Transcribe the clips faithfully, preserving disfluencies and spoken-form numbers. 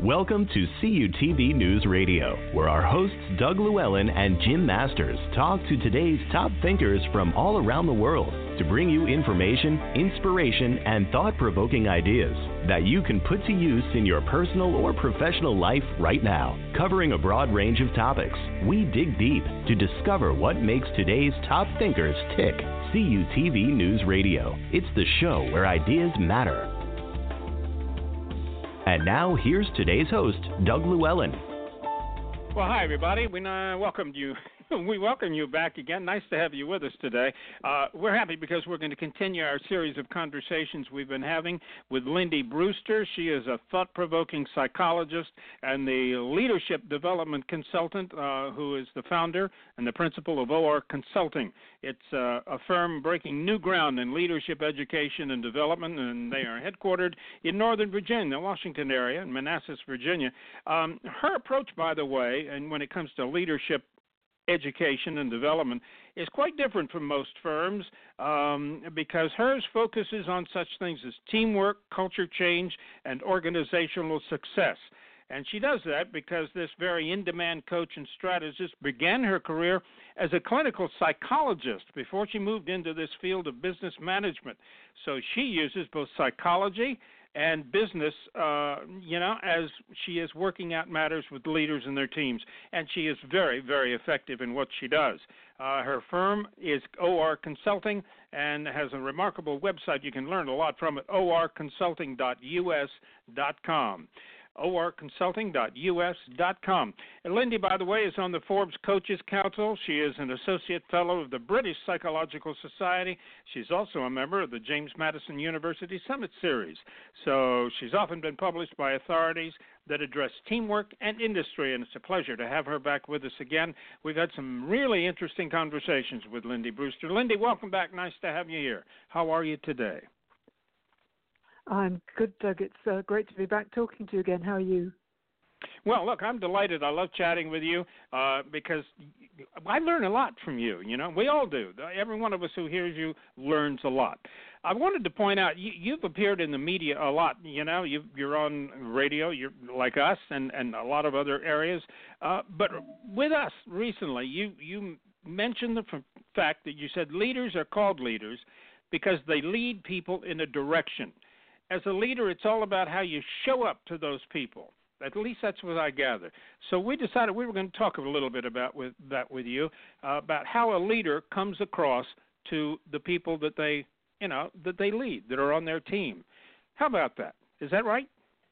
Welcome to C U T V News Radio, where our hosts Doug Llewellyn and Jim Masters talk to today's top thinkers from all around the world to bring you information, inspiration, and thought-provoking ideas that you can put to use in your personal or professional life right now. Covering a broad range of topics, we dig deep to discover what makes today's top thinkers tick. C U T V News Radio. It's the show where ideas matter. And now, here's today's host, Doug Llewellyn. Well, hi, everybody. We uh, welcomed you. We welcome you back again. Nice to have you with us today. Uh, we're happy because we're going to continue our series of conversations we've been having with Lindy Brewster. She is a thought-provoking psychologist and the leadership development consultant uh, who is the founder and the principal of O R Consulting. It's uh, a firm breaking new ground in leadership education and development, and they are headquartered in Northern Virginia, the Washington area, in Manassas, Virginia. Um, her approach, by the way, and when it comes to leadership education and development is quite different from most firms um, because hers focuses on such things as teamwork, culture change, and organizational success. And she does that because this very in-demand coach and strategist began her career as a clinical psychologist before she moved into this field of business management. So she uses both psychology and business, uh, you know, as she is working out matters with leaders and their teams. And she is very, very effective in what she does. Uh, her firm is O R Consulting and has a remarkable website. You can learn a lot from it, O R consulting dot U S dot com. O R consulting dot U S dot com. And Lindy, by the way, is on the Forbes Coaches Council. She is an associate fellow of the British Psychological Society. She's also a member of the James Madison University Summit Series. So she's often been published by authorities that address teamwork and industry, and it's a pleasure to have her back with us again. We've had some really interesting conversations with Lindy Brewster. Lindy, welcome back. Nice to have you here. How are you today? I'm good, Doug. It's uh, great to be back talking to you again. How are you? Well, look, I'm delighted. I love chatting with you uh, because I learn a lot from you. You know, we all do. Every one of us who hears you learns a lot. I wanted to point out you, you've appeared in the media a lot. You know, you, you're on radio, you're like us, and, and a lot of other areas. Uh, but with us recently, you you mentioned the fact that you said leaders are called leaders because they lead people in a direction. As a leader, it's all about how you show up to those people. At least that's what I gather. So we decided we were going to talk a little bit about with, that with you, uh, about how a leader comes across to the people that they, you know, that they lead, that are on their team. How about that? Is that right?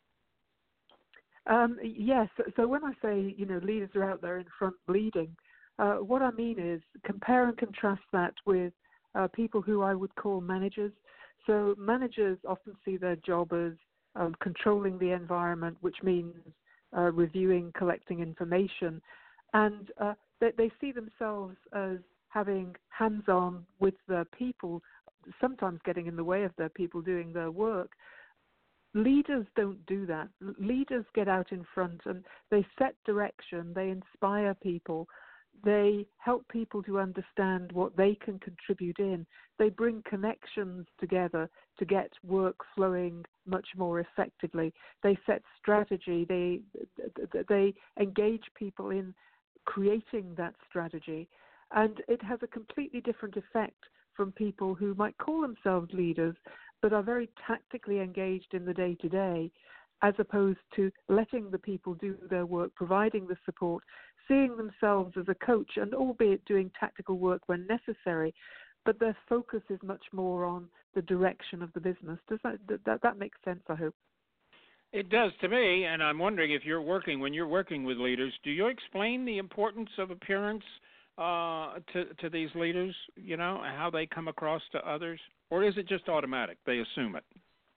Um, yes. So when I say, you know, leaders are out there in front leading, uh, what I mean is compare and contrast that with uh, people who I would call managers. So managers often see their job as um, controlling the environment, which means uh, reviewing, collecting information, and uh, they, they see themselves as having hands-on with their people, sometimes getting in the way of their people doing their work. Leaders don't do that. Leaders get out in front and they set direction, they inspire people. They help people to understand what they can contribute in. They bring connections together to get work flowing much more effectively. They set strategy. They they engage people in creating that strategy. And it has a completely different effect from people who might call themselves leaders but are very tactically engaged in the day-to-day, as opposed to letting the people do their work, providing the support, seeing themselves as a coach, and albeit doing tactical work when necessary, but their focus is much more on the direction of the business. Does that that, that makes sense, I hope? It does to me, and I'm wondering if you're working, when you're working with leaders, do you explain the importance of appearance uh, to, to these leaders, you know, and how they come across to others? Or is it just automatic? They assume it?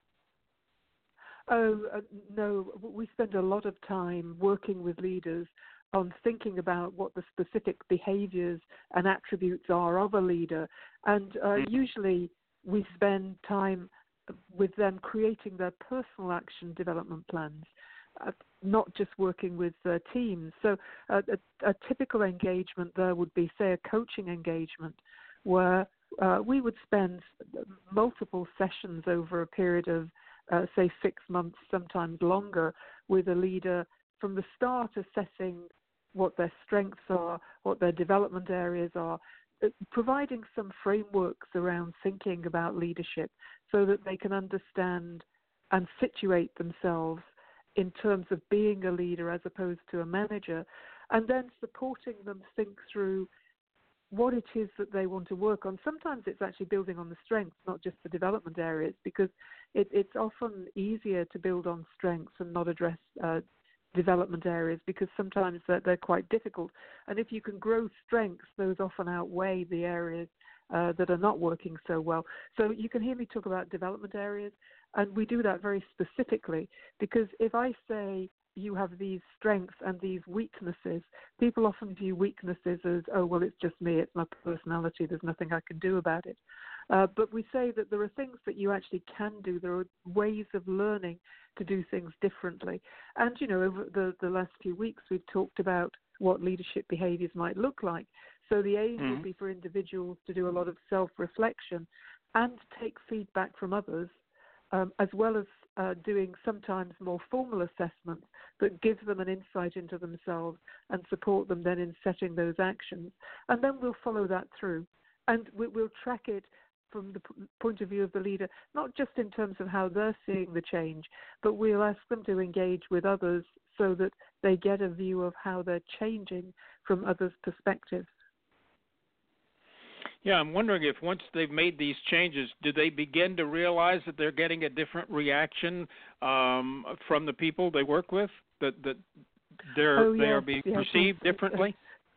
Oh, uh, no, we spend a lot of time working with leaders on thinking about what the specific behaviors and attributes are of a leader. And uh, usually we spend time with them creating their personal action development plans, uh, not just working with uh, teams. So uh, a, a typical engagement there would be, say, a coaching engagement where uh, we would spend multiple sessions over a period of uh, say, six months, sometimes longer, with a leader from the start assessing what their strengths are, what their development areas are, uh, providing some frameworks around thinking about leadership so that they can understand and situate themselves in terms of being a leader as opposed to a manager, and then supporting them think through what it is that they want to work on. Sometimes it's actually building on the strengths, not just the development areas, because it, it's often easier to build on strengths and not address uh, development areas, because sometimes they're, they're quite difficult. And if you can grow strengths, those often outweigh the areas uh, that are not working so well. So you can hear me talk about development areas, and we do that very specifically, because if I say you have these strengths and these weaknesses, people often view weaknesses as, oh, well, it's just me, it's my personality, there's nothing I can do about it. Uh, but we say that there are things that you actually can do. There are ways of learning to do things differently. And, you know, over the, the last few weeks, we've talked about what leadership behaviors might look like. So the aim mm-hmm. would be for individuals to do a lot of self-reflection and take feedback from others, um, as well as uh, doing sometimes more formal assessments that give them an insight into themselves and support them then in setting those actions. And then we'll follow that through. And we, we'll track it from the p- point of view of the leader, not just in terms of how they're seeing the change, but we'll ask them to engage with others so that they get a view of how they're changing from others' perspectives. Yeah, I'm wondering if once they've made these changes, do they begin to realize that they're getting a different reaction um, from the people they work with, that, that they're, oh, they yes, are being yes, perceived yes. differently?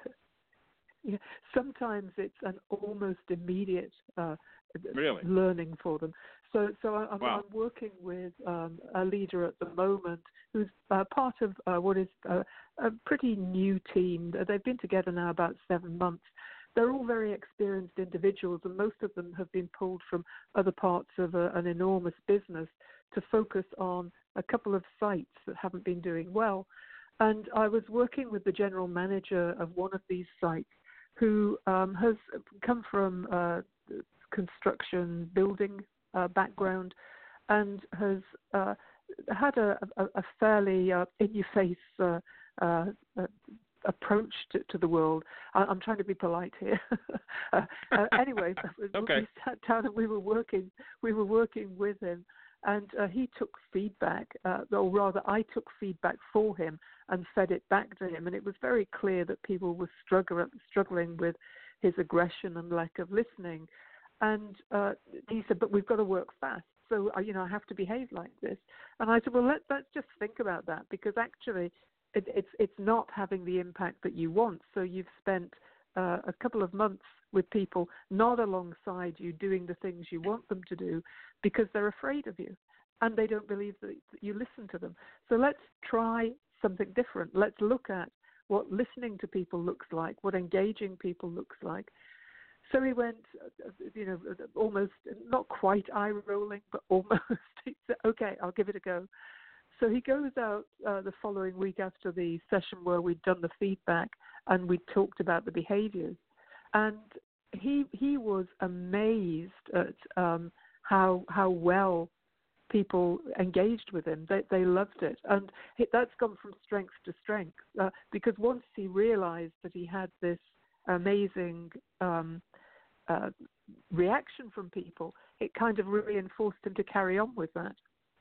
Yeah, sometimes it's an almost immediate uh, really? learning for them. So, so I'm, wow. I'm working with um, a leader at the moment who's uh, part of uh, what is a, a pretty new team. They've been together now about seven months. They're all very experienced individuals, and most of them have been pulled from other parts of a, an enormous business to focus on a couple of sites that haven't been doing well. And I was working with the general manager of one of these sites, who um, has come from uh, construction, building uh, background, and has uh, had a, a, a fairly uh, in-your-face uh, uh, uh, approach to, to the world. I, I'm trying to be polite here. uh, uh, anyway, okay. we sat down and we were working. We were working with him. And uh, he took feedback, uh, or rather I took feedback for him and fed it back to him. And it was very clear that people were struggle, struggling with his aggression and lack of listening. And uh, he said, but we've got to work fast. So, uh, you know, I have to behave like this. And I said, well, let, let's just think about that, because actually it, it's, it's not having the impact that you want. So you've spent uh, a couple of months with people not alongside you doing the things you want them to do because they're afraid of you and they don't believe that you listen to them. So let's try something different. Let's look at what listening to people looks like, what engaging people looks like. So he went, you know, almost, not quite eye-rolling, but almost. He said, okay, I'll give it a go. So he goes out uh, the following week after the session where we'd done the feedback and we talked about the behaviors. And he he was amazed at um, how how well people engaged with him. They they loved it, and he, that's gone from strength to strength uh, because once he realized that he had this amazing um, uh, reaction from people, it kind of reinforced him to carry on with that.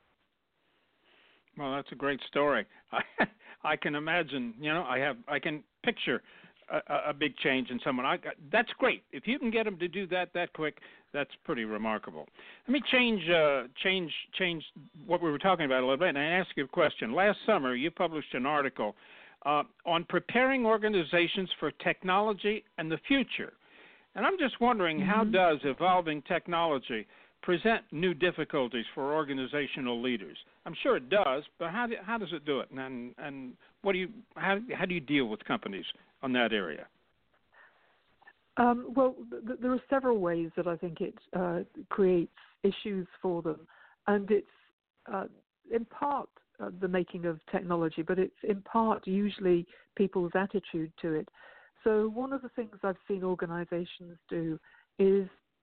Well, that's a great story. I, I can imagine. You know, I have I can picture. A, a big change in someone. I, that's great. If you can get them to do that that quick, that's pretty remarkable. Let me change uh, change change what we were talking about a little bit and ask you a question. Last summer, you published an article uh, on preparing organizations for technology and the future. And I'm just wondering, mm-hmm. how does evolving technology present new difficulties for organizational leaders? I'm sure it does, but how do, how does it do it? And and what do you how how do you deal with companies on that area? Um, well, th- there are several ways that I think it uh, creates issues for them, and it's uh, in part uh, the making of technology, but it's in part usually people's attitude to it. So one of the things I've seen organizations do is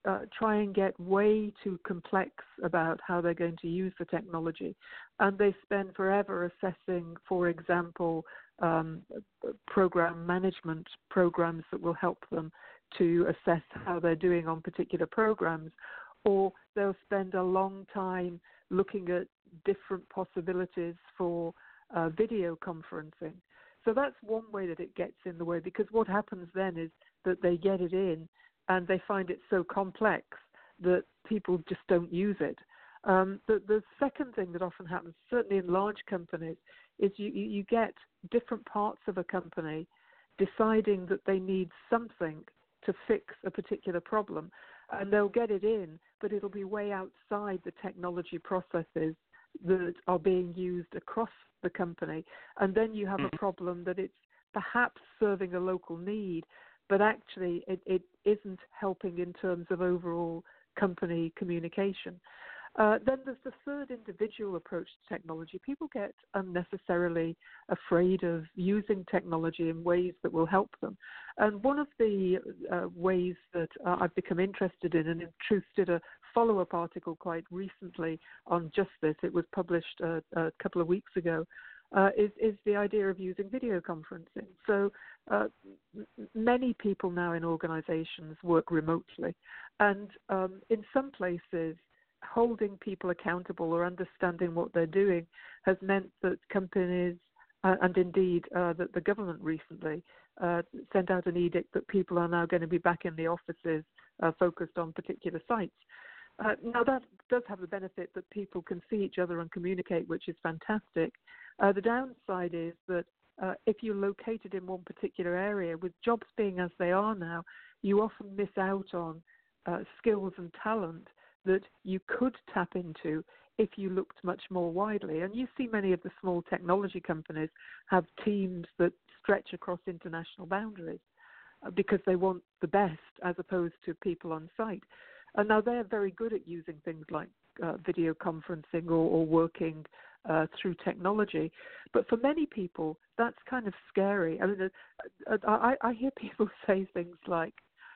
uh, try and get way too complex about how they're going to use the technology. And they spend forever assessing, for example, um, program management programs that will help them to assess how they're doing on particular programs. Or they'll spend a long time looking at different possibilities for uh, video conferencing. So that's one way that it gets in the way, because what happens then is that they get it in and they find it so complex that people just don't use it. Um, the, the second thing that often happens, certainly in large companies, is you, you get different parts of a company deciding that they need something to fix a particular problem, and they'll get it in, but it'll be way outside the technology processes that are being used across the company. And then you have a problem that it's perhaps serving a local need, but actually it, it isn't helping in terms of overall company communication. Uh, then there's the third individual approach to technology. People get unnecessarily afraid of using technology in ways that will help them. And one of the uh, ways that uh, I've become interested in, and in truth did a follow-up article quite recently on just this, it was published uh, a couple of weeks ago, uh, is, is the idea of using video conferencing. So uh, m- many people now in organizations work remotely. And um, in some places, holding people accountable or understanding what they're doing has meant that companies, uh, and indeed uh, that the government recently uh, sent out an edict that people are now going to be back in the offices uh, focused on particular sites. Uh, now that does have the benefit that people can see each other and communicate, which is fantastic. Uh, the downside is that uh, if you're located in one particular area, with jobs being as they are now, you often miss out on uh, skills and talent that you could tap into if you looked much more widely. And you see many of the small technology companies have teams that stretch across international boundaries uh, because they want the best as opposed to people on site. And now they're very good at using things like uh, video conferencing or, or working uh, through technology. But for many people, that's kind of scary. I mean, uh, I, I hear people say things like,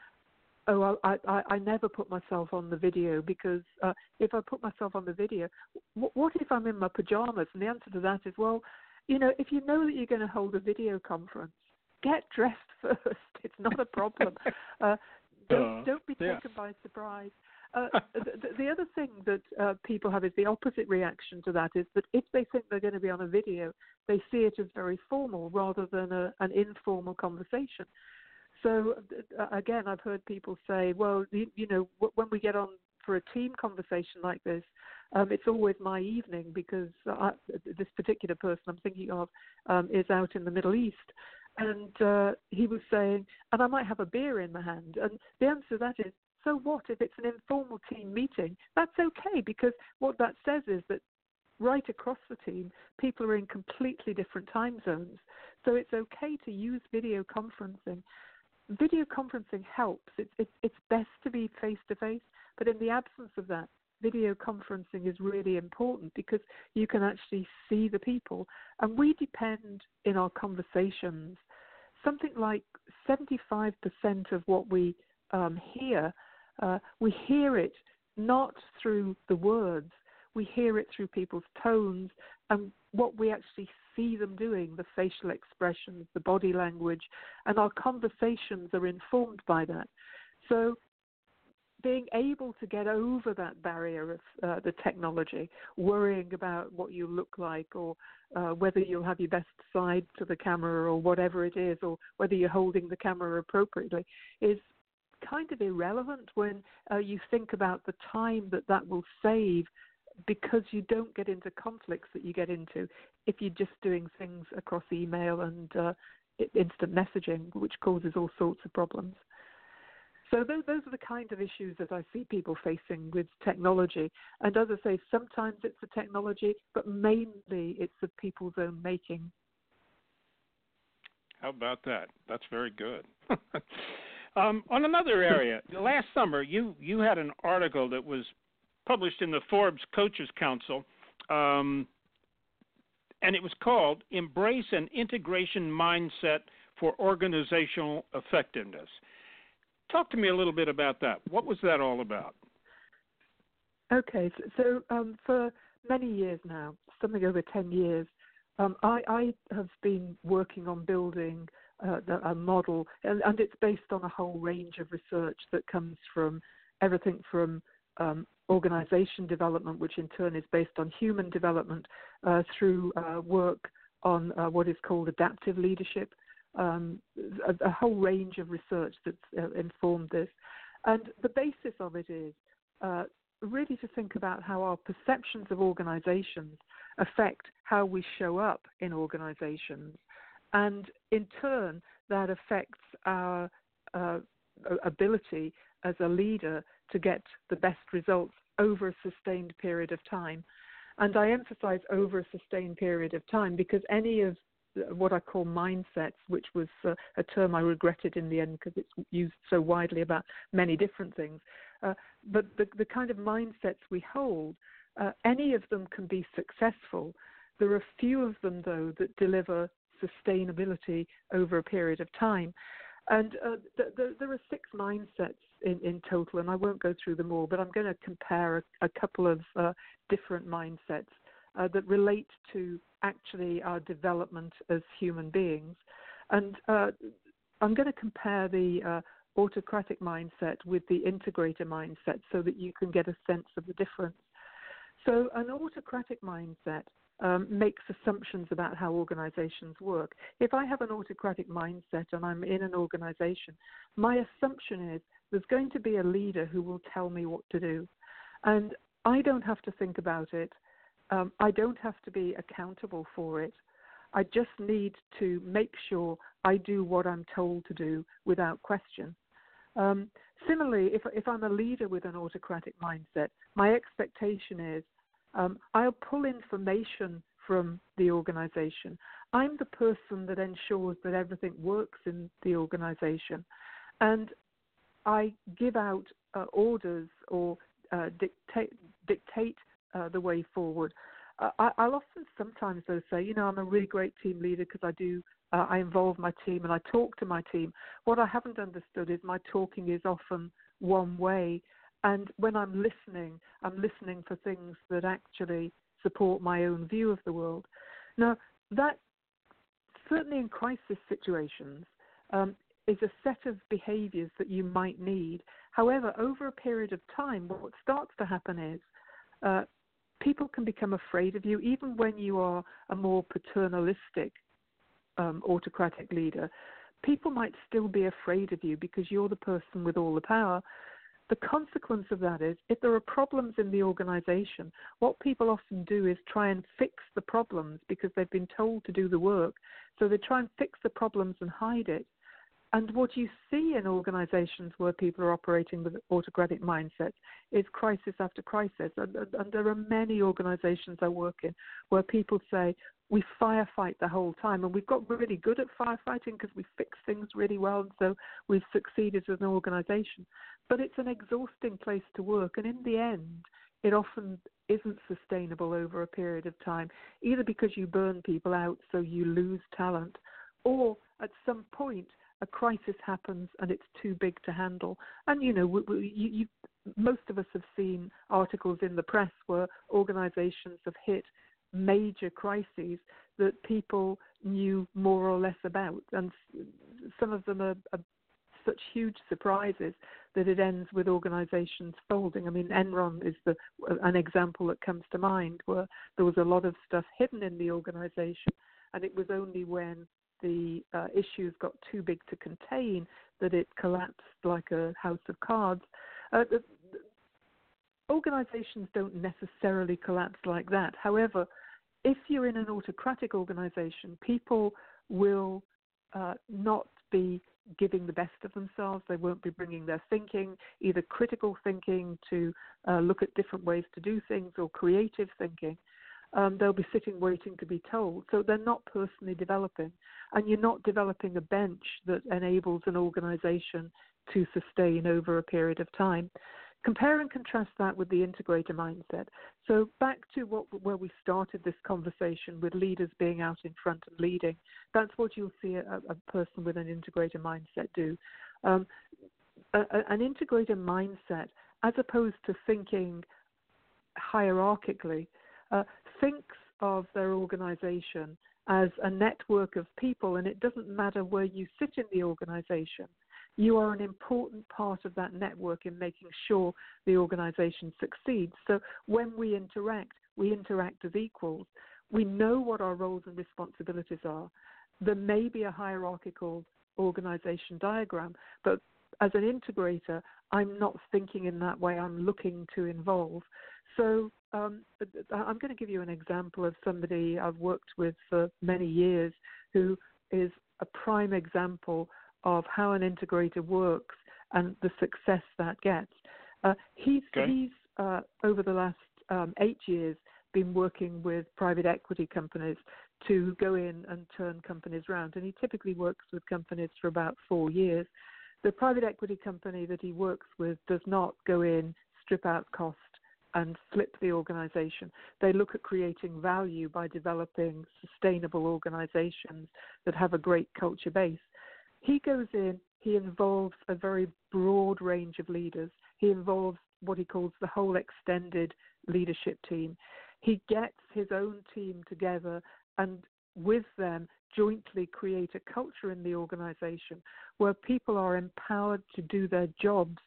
oh, I, I, I never put myself on the video because uh, if I put myself on the video, w- what if I'm in my pajamas? And the answer to that is, well, you know, if you know that you're going to hold a video conference, get dressed first. It's not a problem. Uh, don't, don't be taken yeah. by surprise. Uh, the, the other thing that uh, people have is the opposite reaction to that, is that if they think they're going to be on a video, they see it as very formal rather than a, an informal conversation. So, uh, again, I've heard people say, well, you, you know, w- when we get on for a team conversation like this, um, it's always my evening because I, this particular person I'm thinking of um, is out in the Middle East. And uh, he was saying, and I might have a beer in my hand. And the answer to that is, so what? If it's an informal team meeting, that's okay, because what that says is that right across the team, people are in completely different time zones. So it's okay to use video conferencing. Video conferencing helps. It's, it's, it's best to be face-to-face, but in the absence of that, video conferencing is really important because you can actually see the people. And we depend in our conversations, something like seventy-five percent of what we um, hear, uh, we hear it not through the words, we hear it through people's tones and what we actually see them doing, the facial expressions, the body language, and our conversations are informed by that. So being able to get over that barrier of uh, the technology, worrying about what you look like or uh, whether you'll have your best side to the camera or whatever it is, or whether you're holding the camera appropriately, is kind of irrelevant when uh, you think about the time that that will save, because you don't get into conflicts that you get into if you're just doing things across email and uh, instant messaging, which causes all sorts of problems. So those, those are the kind of issues that I see people facing with technology. And as I say, sometimes it's the technology, but mainly it's of people's own making. How about that? That's very good. um, on another area, last summer you, you had an article that was published in the Forbes Coaches Council, um, and it was called Embrace an Integration Mindset for Organizational Effectiveness. Talk to me a little bit about that. What was that all about? Okay, so, so um, for many years now, something over ten years, um, I, I have been working on building uh, a model, and, and it's based on a whole range of research that comes from everything from um, organization development, which in turn is based on human development, uh, through uh, work on uh, what is called adaptive leadership, um, a, a whole range of research that's uh, informed this. And the basis of it is uh, really to think about how our perceptions of organizations affect how we show up in organizations. And in turn, that affects our uh, ability as a leader to get the best results over a sustained period of time. And I emphasize over a sustained period of time because any of what I call mindsets, which was uh, a term I regretted in the end because it's used so widely about many different things, uh, but the, the kind of mindsets we hold, uh, any of them can be successful. There are few of them, though, that deliver sustainability over a period of time. And uh, th- th- there are six mindsets in, in total, and I won't go through them all, but I'm going to compare a, a couple of uh, different mindsets uh, that relate to actually our development as human beings. And uh, I'm going to compare the uh, autocratic mindset with the integrator mindset so that you can get a sense of the difference. So an autocratic mindset Um, makes assumptions about how organizations work. If I have an autocratic mindset and I'm in an organization, my assumption is there's going to be a leader who will tell me what to do. And I don't have to think about it. Um, I don't have to be accountable for it. I just need to make sure I do what I'm told to do without question. Um, similarly, if, if I'm a leader with an autocratic mindset, my expectation is Um, I'll pull information from the organization. I'm the person that ensures that everything works in the organization. And I give out uh, orders or uh, dictate, dictate uh, the way forward. Uh, I, I'll often sometimes, though, say, you know, I'm a really great team leader because I do, uh, I involve my team and I talk to my team. What I haven't understood is my talking is often one way. And when I'm listening, I'm listening for things that actually support my own view of the world. Now, that certainly in crisis situations um, is a set of behaviors that you might need. However, over a period of time, what starts to happen is uh, people can become afraid of you, even when you are a more paternalistic um, autocratic leader. People might still be afraid of you because you're the person with all the power. The consequence of that is if there are problems in the organization, what people often do is try and fix the problems because they've been told to do the work. So they try and fix the problems and hide it. And what you see in organizations where people are operating with autocratic mindsets is crisis after crisis. And, and there are many organizations I work in where people say, we firefight the whole time, and we've got really good at firefighting because we fix things really well, and so we've succeeded as an organization. But it's an exhausting place to work, and in the end, it often isn't sustainable over a period of time, either because you burn people out so you lose talent, or at some point, a crisis happens and it's too big to handle. And, you know, we, we, you, you, most of us have seen articles in the press where organizations have hit major crises that people knew more or less about. And some of them are, are such huge surprises that it ends with organizations folding. I mean, Enron is the, an example that comes to mind where there was a lot of stuff hidden in the organization, and it was only when the uh, issues got too big to contain that it collapsed like a house of cards. Uh, the, the organizations don't necessarily collapse like that. However, if you're in an autocratic organization, people will uh, not be giving the best of themselves. They won't be bringing their thinking, either critical thinking to uh, look at different ways to do things or creative thinking. Um, they'll be sitting waiting to be told. So they're not personally developing. And you're not developing a bench that enables an organization to sustain over a period of time. Compare and contrast that with the integrator mindset. So back to what, where we started this conversation with leaders being out in front and leading. That's what you'll see a, a person with an integrator mindset do. Um, a, an integrator mindset, as opposed to thinking hierarchically, uh, thinks of their organization as a network of people, and it doesn't matter where you sit in the organization. You are an important part of that network in making sure the organization succeeds. So when we interact, we interact as equals. We know what our roles and responsibilities are. There may be a hierarchical organization diagram, but as an integrator, I'm not thinking in that way. I'm looking to involve. So um, I'm going to give you an example of somebody I've worked with for many years who is a prime example of how an integrator works and the success that gets. Uh, he's okay. he's uh, over the last um, eight years been working with private equity companies to go in and turn companies around, and he typically works with companies for about four years. The private equity company that he works with does not go in, strip out cost, and flip the organization. They look at creating value by developing sustainable organizations that have a great culture base. He goes in, he involves a very broad range of leaders. He involves what he calls the whole extended leadership team. He gets his own team together and with them jointly create a culture in the organization where people are empowered to do their jobs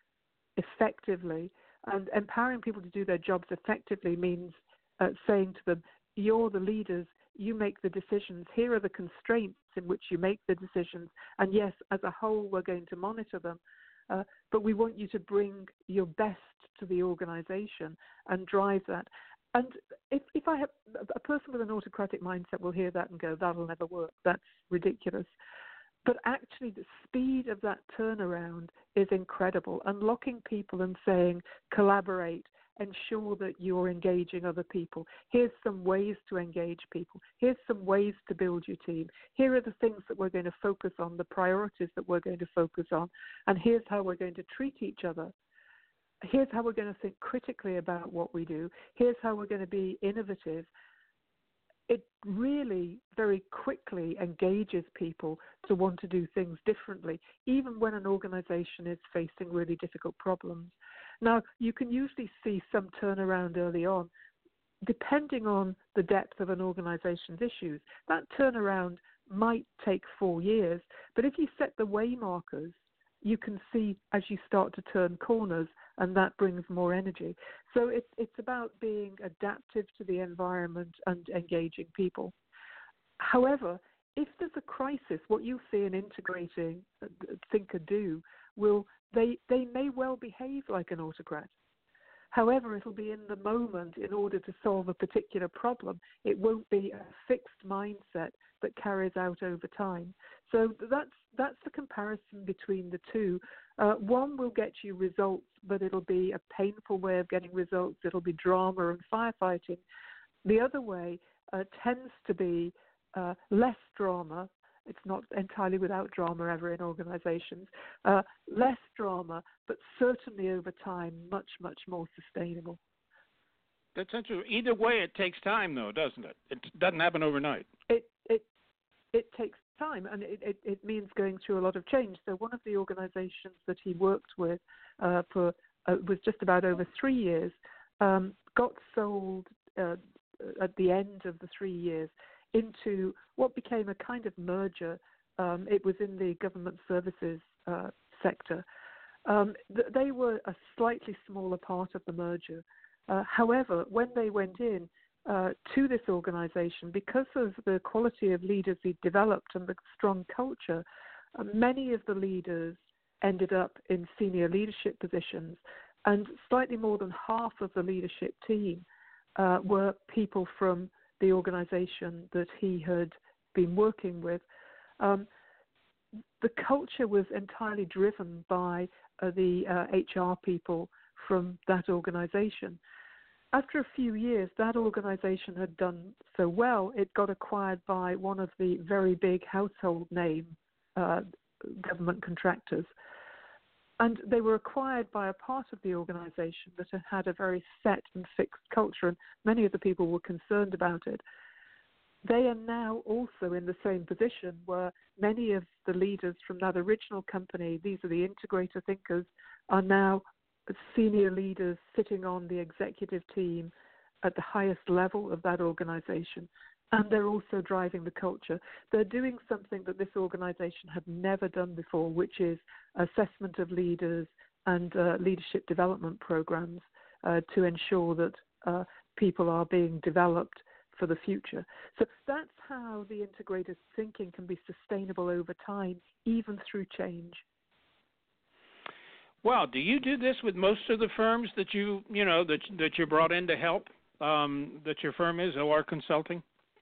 effectively. And empowering people to do their jobs effectively means uh, saying to them, you're the leaders, you make the decisions. Here are the constraints in which you make the decisions. And yes, as a whole, we're going to monitor them. Uh, but we want you to bring your best to the organization and drive that. And if, if I have a person with an autocratic mindset will hear that and go, that'll never work. That's ridiculous. But actually the speed of that turnaround is incredible. Unlocking people and saying, collaborate, ensure that you're engaging other people. Here's some ways to engage people. Here's some ways to build your team. Here are the things that we're going to focus on, the priorities that we're going to focus on. And here's how we're going to treat each other. Here's how we're going to think critically about what we do. Here's how we're going to be innovative. It really very quickly engages people to want to do things differently, even when an organization is facing really difficult problems. Now, you can usually see some turnaround early on, depending on the depth of an organization's issues. That turnaround might take four years, but if you set the way markers, you can see as you start to turn corners, and that brings more energy. So it, it's about being adaptive to the environment and engaging people. However, if there's a crisis, what you'll see an integrating thinker do will, they, they may well behave like an autocrat. However, it'll be in the moment in order to solve a particular problem. It won't be a fixed mindset that carries out over time. So that's that's the comparison between the two. Uh, one will get you results, but it'll be a painful way of getting results. It'll be drama and firefighting. The other way uh, tends to be uh, less drama. It's not entirely without drama ever in organizations. Uh, less drama, but certainly over time, much, much more sustainable. That's interesting. Either way, it takes time, though, doesn't it? It doesn't happen overnight. It it it takes time, and it, it, it means going through a lot of change. So one of the organizations that he worked with uh, for uh, was just about over three years, um, got sold uh, at the end of the three years into what became a kind of merger. Um, it was in the government services uh, sector. Um, th- they were a slightly smaller part of the merger. Uh, however, when they went in uh, to this organization, because of the quality of leaders he'd developed and the strong culture, uh, many of the leaders ended up in senior leadership positions, and slightly more than half of the leadership team uh, were people from the organization that he had been working with. Um, the culture was entirely driven by uh, the uh, H R people from that organization. After a few years, that organization had done so well, it got acquired by one of the very big household name uh, government contractors. And they were acquired by a part of the organization that had had a very set and fixed culture, and many of the people were concerned about it. they are now also in the same position where many of the leaders from that original company, these are the integrator thinkers, are now senior leaders sitting on the executive team at the highest level of that organization. And they're also driving the culture. They're doing something that this organization had never done before, which is assessment of leaders and uh, leadership development programs uh, to ensure that uh, people are being developed for the future. So that's how the integrated thinking can be sustainable over time, even through change. Well, do you do this with most of the firms that you, you know, that that you brought in to help, um, that your firm is, O R Consulting?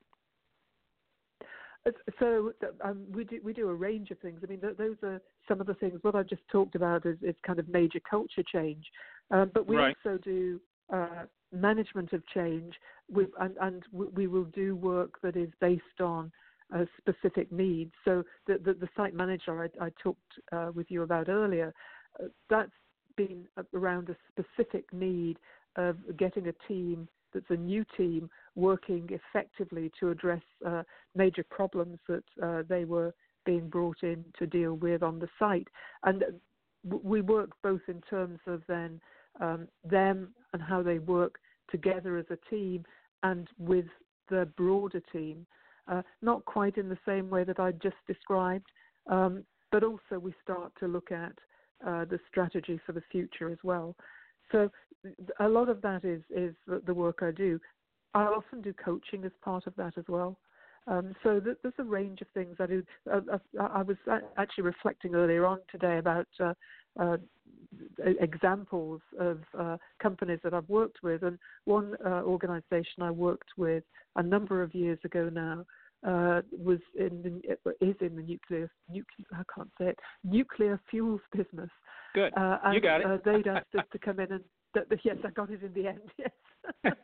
So um, we do we do a range of things. I mean, th- those are some of the things. What I've just talked about is, is kind of major culture change, um, but we right. also do uh, management of change, with, and, and we will do work that is based on uh, specific needs. So the, the, the site manager I, I talked uh, with you about earlier, uh, that's been around a specific need of getting a team that's a new team working effectively to address uh, major problems that uh, they were being brought in to deal with on the site. And we work both in terms of then um, them and how they work together as a team and with the broader team, uh, not quite in the same way that I just described, um, but also we start to look at uh, the strategy for the future as well. So a lot of that is, is the work I do. I often do coaching as part of that as well. Um, so th- there's a range of things I do. Uh, I, I was actually reflecting earlier on today about uh, uh, examples of uh, companies that I've worked with. And one uh, organization I worked with a number of years ago now uh, was in the, is in the nuclear, nuclear, I can't say it, nuclear fuels business. Good. Uh, and, you got it. uh, they'd asked us to come in and, th- th- yes, I got it in the end, yes.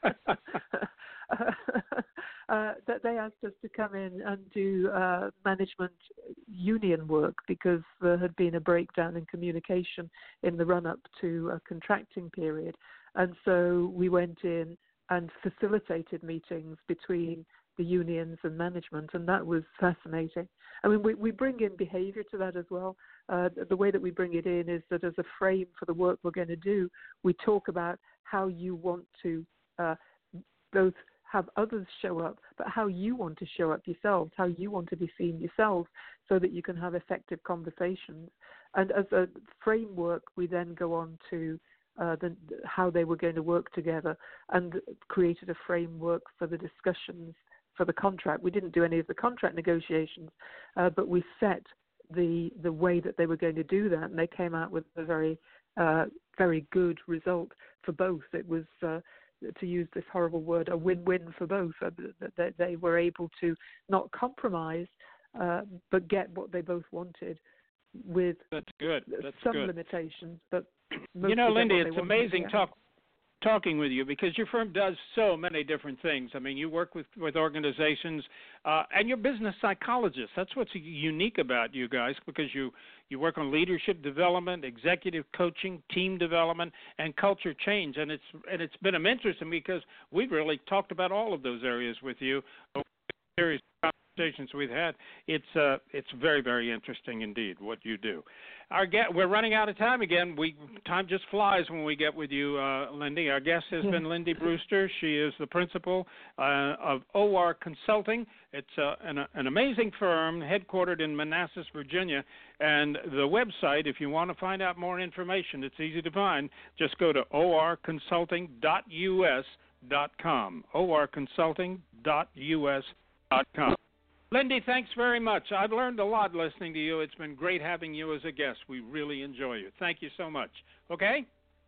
uh, that they asked us to come in and do uh, management union work because there had been a breakdown in communication in the run-up to a contracting period. And so we went in and facilitated meetings between the unions and management, and that was fascinating. I mean, we, we bring in behavior to that as well. Uh, the way that we bring it in is that as a frame for the work we're going to do, we talk about how you want to uh, both have others show up, but how you want to show up yourselves, how you want to be seen yourselves, so that you can have effective conversations. And as a framework, we then go on to uh, the, how they were going to work together and created a framework for the discussions for the contract. We didn't do any of the contract negotiations, uh, but we set the the way that they were going to do that, and they came out with a very, uh, very good result for both. It was, uh, to use this horrible word, a win-win for both. Uh, they, they were able to not compromise, uh, but get what they both wanted with That's good. That's some good. limitations. But you know, Lindy, it's wanted, amazing yeah. talk. talking with you because your firm does so many different things. I mean, you work with, with organizations uh, and you're business psychologists. That's what's unique about you guys because you, you work on leadership development, executive coaching, team development, and culture change. And it's and it's been of interest to me because we've really talked about all of those areas with you over the series of conversations we've had. It's uh, it's very, very interesting indeed what you do. Our guest, we're running out of time again. We time just flies when we get with you, uh, Lindy. Our guest has yeah. been Lindy Brewster. She is the principal uh, of O R Consulting. It's uh, an, an amazing firm headquartered in Manassas, Virginia. And the website, if you want to find out more information, it's easy to find. Just go to o r consulting dot u s dot com. o r consulting dot u s dot com. Lindy, thanks very much. I've learned a lot listening to you. It's been great having you as a guest. We really enjoy you. Thank you so much. Okay?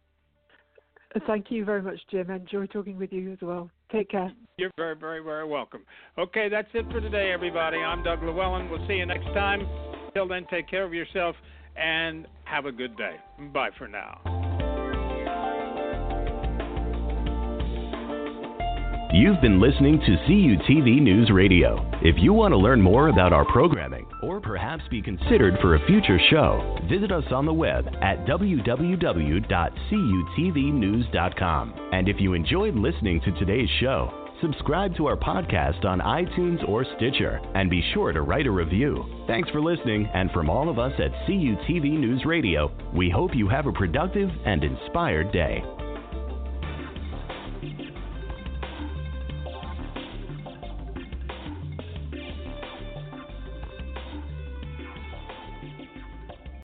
Thank you very much, Jim. I enjoy talking with you as well. Take care. You're very, very, very welcome. Okay, that's it for today, everybody. I'm Doug Llewellyn. We'll see you next time. Until then, take care of yourself and have a good day. Bye for now. You've been listening to C U T V News Radio. If you want to learn more about our programming or perhaps be considered for a future show, visit us on the web at w w w dot c u t v news dot com. And if you enjoyed listening to today's show, Subscribe to our podcast on iTunes or Stitcher, and be sure to write a review. Thanks for listening, and from all of us at C U T V News Radio, we hope you have a productive and inspired day.